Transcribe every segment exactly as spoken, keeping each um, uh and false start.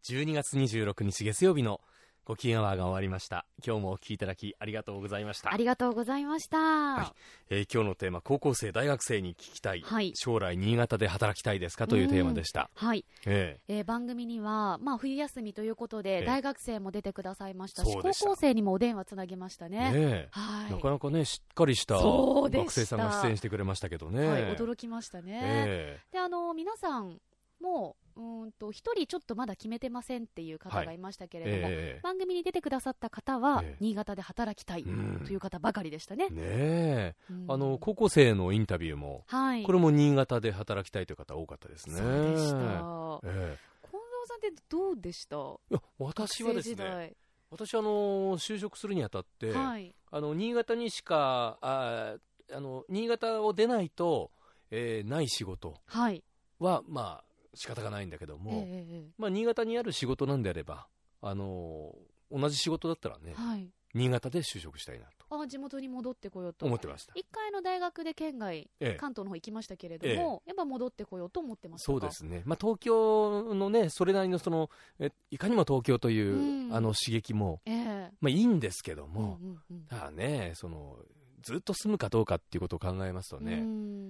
じゅうにがつにじゅうろくにち月曜日のご機嫌アワーが終わりました。今日もお聞きいただきありがとうございました。 ありがとうございました、 はい。えー、今日のテーマ、高校生大学生に聞きたい、はい、将来新潟で働きたいですかというテーマでした。 はい。 えーえー、番組には、まあ、冬休みということで、えー、大学生も出てくださいましたし、 そうでした。 高校生にもお電話つなぎましたね。 ね、はい、なかなかねしっかりした学生さんが出演してくれましたけどね。 はい、驚きましたね。 えー、 で、あの皆さんもうーんとひとりちょっとまだ決めてませんっていう方がいましたけれども、はい、えー、番組に出てくださった方は、えー、新潟で働きたいという方ばかりでしたね。 ねえ、うん、あの高校生のインタビューも、はい、これも新潟で働きたいという方多かったですね。 そうでした、えー、 近藤さんってどうでした？いや、私はですね、私はあの就職するにあたって、はい、あの新潟にしかああの新潟を出ないと、えー、ない仕事は、はい、まあ仕方がないんだけども、えーまあ、新潟にある仕事なんであれば、あのー、同じ仕事だったらね、はい、新潟で就職したいなと。 あ、地元に戻ってこようと思ってました。 一回の大学で県外、ええ、関東の方行きましたけれども、ええ、やっぱ戻ってこようと思ってましたか？ そうですね、まあ、東京のねそれなりのそのえいかにも東京という、うん、あの刺激も、ええまあ、いいんですけども、うんうんうん、ただねそのずっと住むかどうかっていうことを考えますとね、うん、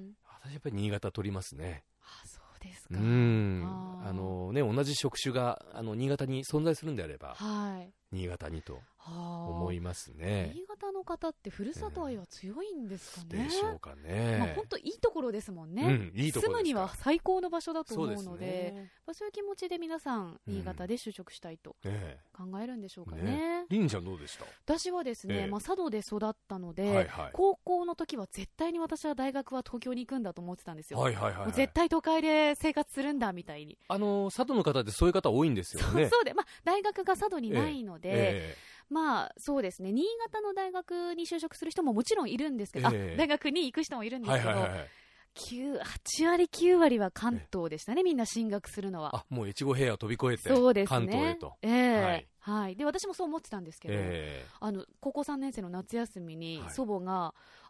私やっぱり新潟取りますね。 あ、そうですか。 うんあのね、同じ職種があの新潟に存在するんであれば、はい、新潟にと思いますね。 新潟の方ってふるさと愛は強いんですかね。 でしょうかね。 まあ、本当いいところですもんね、うん、いいところです。住むには最高の場所だと思うので、そうですね、まあ、そういう気持ちで皆さん新潟で就職したいと考えるんでしょうかね。ね、 りんちゃんどうでした？ 私はですね、えーまあ、佐渡で育ったので、はいはい、高校の時は絶対に私は大学は東京に行くんだと思ってたんですよ。はいはいはいはい、絶対都会で生活するんだみたいに。 あの佐渡の方ってそういう方多いんですよね。 そう、そうで、まあ、大学が佐渡にないので、えーえーまあそうですね、新潟の大学に就職する人ももちろんいるんですけど、えー、あ大学に行く人もいるんですけど、はいはいはい、きゅう、はちわりきゅうわりは関東でしたね、みんな進学するのは。 あ、もう越後平野を飛び越えてそうです、ね、 関東へと、 えーはいはい、で私もそう思ってたんですけど、えー、あの高校さんねん生の夏休みに祖母が、はい、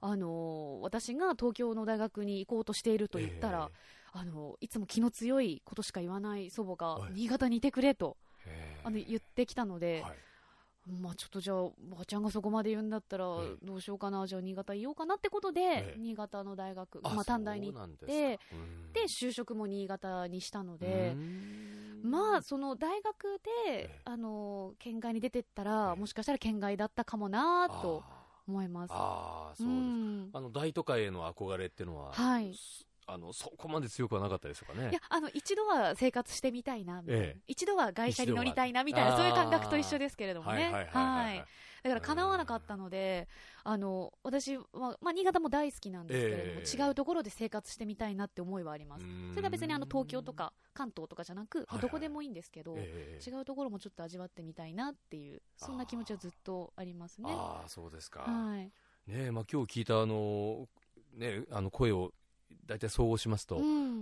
あの私が東京の大学に行こうとしていると言ったら、えー、あのいつも気の強いことしか言わない祖母が、はい、新潟にいてくれと、えー、あの言ってきたので、はい、まあ、ちょっとじゃあばあちゃんがそこまで言うんだったらどうしようかな、じゃあ新潟いようかなってことで、ええ、新潟の大学、まあ、短大に行ってで就職も新潟にしたので、まあその大学で、ええ、あの県外に出てったら、ええ、もしかしたら県外だったかもなと思います。 ああ、そうです、うん、あの大都会への憧れっていうのは、はい、あのそこまで強くはなかったですかね。 いや、あの一度は生活してみたいなみたいな、ええ、一度は外車に乗りたいなみたいな、そういう感覚と一緒ですけれどもね。だから叶わなかったので、あの私は、まあ、新潟も大好きなんですけれども、えー、違うところで生活してみたいなって思いはあります。それが別にあの東京とか関東とかじゃなく、はいはい、どこでもいいんですけど、えー、違うところもちょっと味わってみたいなっていう、そんな気持ちはずっとありますね。 ああ、そうですか。 はい、 ね、まあ、今日聞いたあの、ね、あの声を大体総合しますと、うん、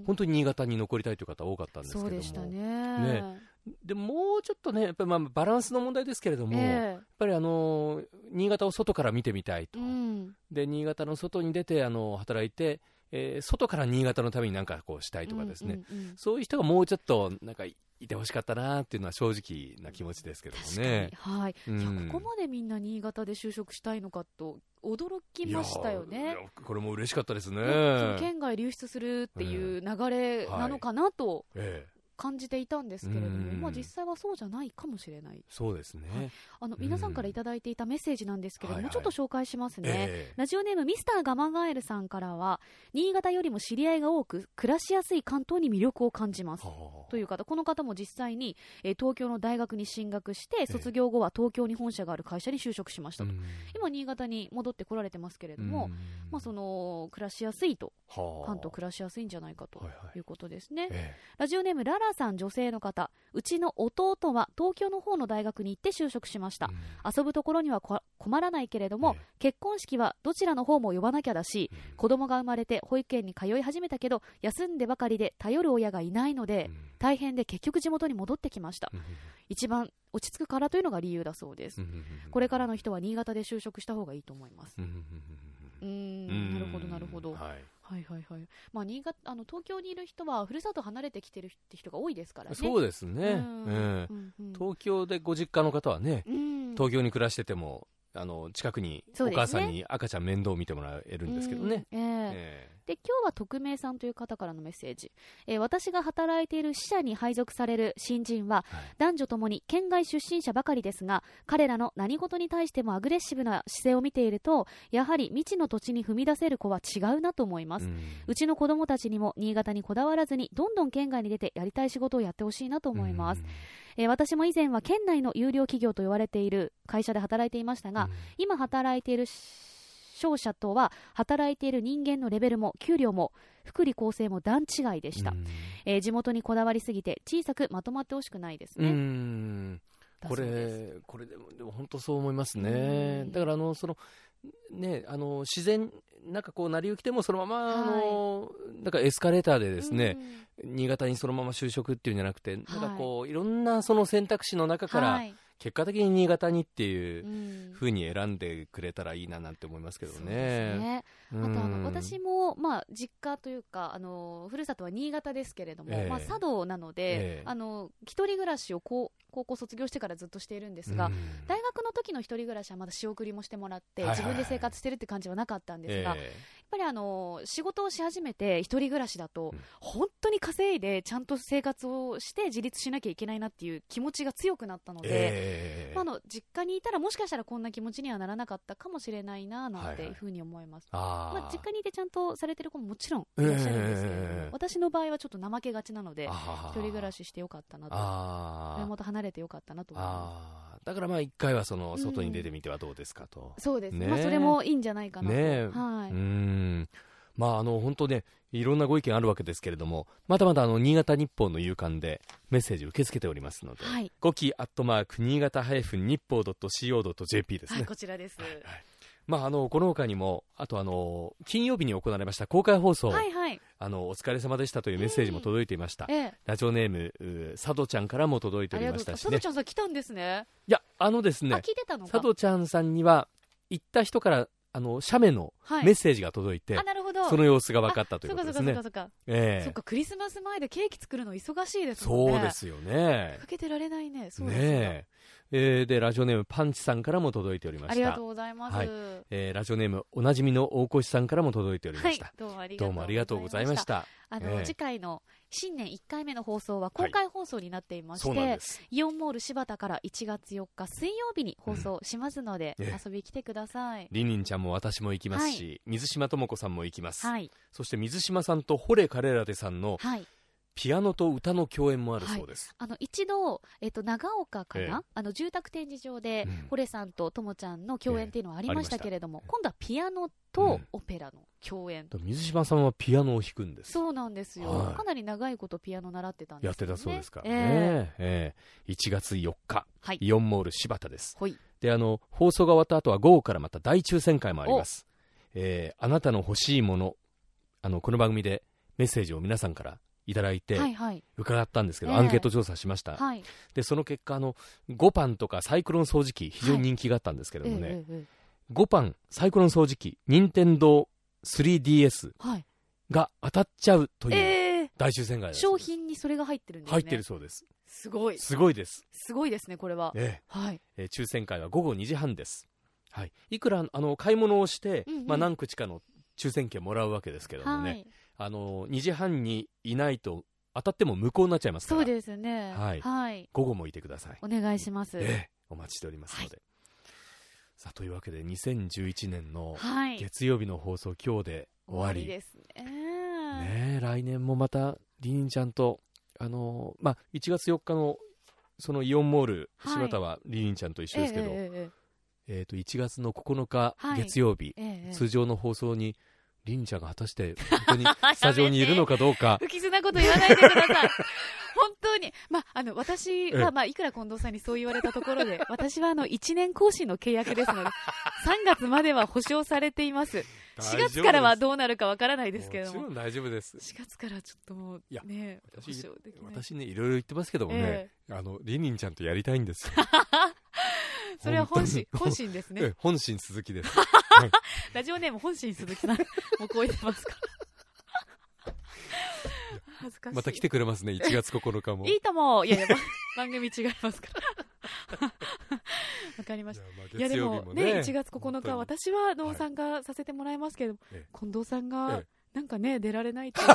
本当に新潟に残りたいという方多かったんですけども、 そうでしたね。 ね、でもうちょっとね、やっぱりまあバランスの問題ですけれども、えー、やっぱりあの新潟を外から見てみたいと、うん、で新潟の外に出てあの働いて、えー、外から新潟のために何かこうしたいとかですね、うんうんうん、そういう人がもうちょっとなんかいてほしかったなっていうのは正直な気持ちですけどもね。 はい、うん、いやここまでみんな新潟で就職したいのかと驚きましたよね。 いやいやこれも嬉しかったですね。 県外流出するっていう流れなのかなと、えーはいえー感じていたんですけれども、まあ、実際はそうじゃないかもしれない。 そうですね、はい、 あの皆さんからいただいていたメッセージなんですけれども、はいはい、ちょっと紹介しますね、えー、ラジオネームミスターガマガエルさんからは、新潟よりも知り合いが多く暮らしやすい関東に魅力を感じますという方、この方も実際に、えー、東京の大学に進学して卒業後は東京に本社がある会社に就職しましたと、えー、今新潟に戻ってこられてますけれども、まあ、その暮らしやすいと、関東暮らしやすいんじゃないかということですね、はいはい、えー、ラジオネームララさん、女性の方、うちの弟は東京の方の大学に行って就職しました、うん、遊ぶところには困らないけれども、ええ、結婚式はどちらの方も呼ばなきゃだし、うん、子供が生まれて保育園に通い始めたけど休んでばかりで頼る親がいないので、うん、大変で結局地元に戻ってきました、うん、一番落ち着くからというのが理由だそうです、うん、これからの人は新潟で就職した方がいいと思います、うん、うーん、なるほどなるほど、はいはいはいはい。まあ、新潟、あの東京にいる人はふるさと離れてきてるって人が多いですからね。 そうですね、うんうんうん、東京でご実家の方はね、うん、東京に暮らしててもあの近くにお母さんに赤ちゃん面倒を見てもらえるんですけどね。えーえーで今日は匿名さんという方からのメッセージ、えー、私が働いている支社に配属される新人は、はい、男女ともに県外出身者ばかりですが、彼らの何事に対してもアグレッシブな姿勢を見ていると、やはり未知の土地に踏み出せる子は違うなと思います。うん、うちの子供たちにも新潟にこだわらずにどんどん県外に出てやりたい仕事をやってほしいなと思います。うんえー、私も以前は県内の優良企業と言われている会社で働いていましたが、うん、今働いている商社とは働いている人間のレベルも給料も福利厚生も段違いでした。うん、えー、地元にこだわりすぎて小さくまとまってほしくないですね。 うん、これこれでもでも本当そう思いますね。だからあのそのねあの自然なんかこう成り行きでもそのまま、はい、あのなんかエスカレーターでですね、うん、新潟にそのまま就職っていうんじゃなくて、はい、なんかこういろんなその選択肢の中から、はい、結果的に新潟にっていう風に選んでくれたらいいななんて思いますけどね。そうですね。 あとあの私も、まあ、実家というかあのふるさとは新潟ですけれども、えーまあ、佐渡なので、えー、あの一人暮らしをこう高校卒業してからずっとしているんですが、大学の時の一人暮らしはまだ仕送りもしてもらって、はいはいはい、自分で生活してるって感じはなかったんですが、えー、やっぱりあの仕事をし始めて一人暮らしだと、うん、本当に稼いでちゃんと生活をして自立しなきゃいけないなっていう気持ちが強くなったので、えーまあ、あの実家にいたらもしかしたらこんな気持ちにはならなかったかもしれないななんていうふうに思います。はいはい、まあ、実家にいてちゃんとされてる子ももちろんいらっしゃるんですけれども、えー、私の場合はちょっと怠けがちなので一人暮らししてよかったなと、親元離れてよかったなと思います。あだからまあ一回はその外に出てみてはどうですかと、 うん、そうですね、まあ、それもいいんじゃないかなと、ねはい、 うんまああの本当ねいろんなご意見あるわけですけれども、まだまだあの新潟日報の夕刊でメッセージを受け付けておりますので、はい、ごきアットマーク新潟ハイフン日報ドットシーオードットジェーピー ですね、はい、 こちらです、はいはいまあ、あのこの他にもあとあの金曜日に行われました公開放送、 はいはい、 あのお疲れ様でしたというメッセージも届いていました、ええ、ラジオネーム佐渡ちゃんからも届いておりましたし、ね、 佐渡ちゃんさん来たんですね。 いやあのですね聞いてたのか佐渡ちゃんさんには行った人からあの写メのメッセージが届いて、はい、 あなるほどその様子が分かったということですね。 そうかそうかそうか、えー、そっかクリスマス前でケーキ作るの忙しいですもんね。 そうですよね。 かけてられないね。そうですねえー、でラジオネームパンチさんからも届いておりました。 ありがとうございます、はいえー、ラジオネームおなじみの大越さんからも届いておりました、 はい、どうもありがとうございました。 あの、えー、次回の新年いっかいめの放送は公開放送になっていまして、はい、イオンモール柴田からいちがつよっか水曜日に放送しますので、うん、遊びに来てください。 りんりんちゃんも私も行きますし、はい、水島智子さんも行きます、 はい、 そして水島さんとホレカレラデさんの、はいピアノと歌の共演もあるそうです、 はい、あの一度、えっと、長岡かな、えー、あの住宅展示場で、うん、ホレさんとともちゃんの共演っていうのはありましたけれども、えー、今度はピアノとオペラの共演、 うん、水島さんはピアノを弾くんです。 そうなんですよ、はい、かなり長いことピアノ習ってたんですよね。 やってたそうですからね、えーえー、いちがつよっか、はい、イオンモール柴田です。であの放送が終わった後は午後からまた大抽選会もあります、えー、あなたの欲しいもの、あのこの番組でメッセージを皆さんからいただいて伺ったんですけど、はいはい、アンケート調査しました、えーはい、でその結果あのゴパンとかサイクロン掃除機非常に人気があったんですけれどもね、はいえーえー、ゴパンサイクロン掃除機任天堂 スリーディーエス が当たっちゃうという大抽選会です、 えー、商品にそれが入ってるんですね。 入ってるそうです。 すごいすごいですすごいですねこれは、 えーはいえー、抽選会は午後にじはんです、はい、いくらあの買い物をして、うんうんまあ、何口かの抽選券もらうわけですけれどもね、はいあのにじはんにいないと当たっても無効になっちゃいますから。 そうですね、 はいはい、午後もいてください。 お願いします、 えー、お待ちしておりますので、はい、さあというわけでにせんじゅういちねんの月曜日の放送今日で終わり、 終わりですね。 ね来年もまたりんちゃんとあのーまあ、いちがつよっかのそのイオンモール柴田はりんちゃんと一緒ですけど、えーえーえー、といちがつのここのか月曜日、はいえー、通常の放送にりんちゃんが果たして本当にスタジオにいるのかどうか不吉なこと言わないでください本当に、まあ、あの私は、まあ、いくら近藤さんにそう言われたところで私はあのいちねん更新の契約ですのでさんがつまでは保証されています。しがつからはどうなるかわからないですけれども、 もちろん大丈夫です。 しがつからちょっともうね保証できない。私ねいろいろ言ってますけどもね、えー、あのりんりんちゃんとやりたいんですよそれは本心本心ですね。 本心鈴木です、はい、 ラジオネーム本心鈴木さんもうこう言ってますか恥ずかしい。 また来てくれますね、いちがつここのかも。 いいとも。いやいや、番組違いますからわかりました。いや、まあ、月曜日もね、いやでもねいちがつここのか私は農参加させてもらいますけど、はい、近藤さんがなんかね出られないと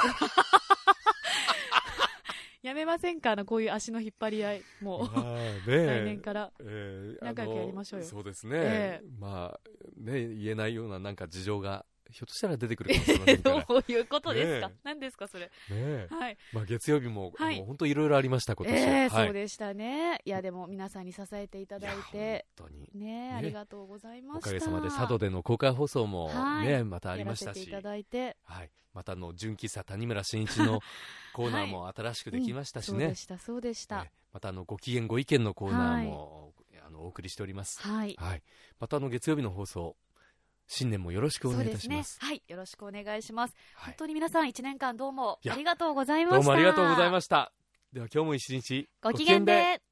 やめませんか、あのこういう足の引っ張り合い、もう、ね、来年から仲良くやりましょうよ。 そうですね、えー、まあね、言えないようななんか事情がひょっとしたら出てくるかもしれませんからどういうことですか、ね、何ですかそれ、 ね、 はい、 まあ、月曜日も、はい、もう本当いろいろありました今年、えーはい、そうでしたね。いやでも皆さんに支えていただいて本当に、ね、ありがとうございました。 おかげさまで佐渡での公開放送も、ね、はい、またありましたし、 やらせていただいて、 はい、またの純喫茶谷村新一のコーナーも新しくできましたしね、 はい、うん、そうでしたそうでした、ね、 またあのご機嫌ご意見のコーナーも、はい、あのお送りしております、 はいはい、またあの月曜日の放送新年もよろしくお願いいたします。 そうですね、はい、よろしくお願いします、はい、本当に皆さんいちねんかんどうもありがとうございました。 どうもありがとうございました。では今日も一日ご機嫌で。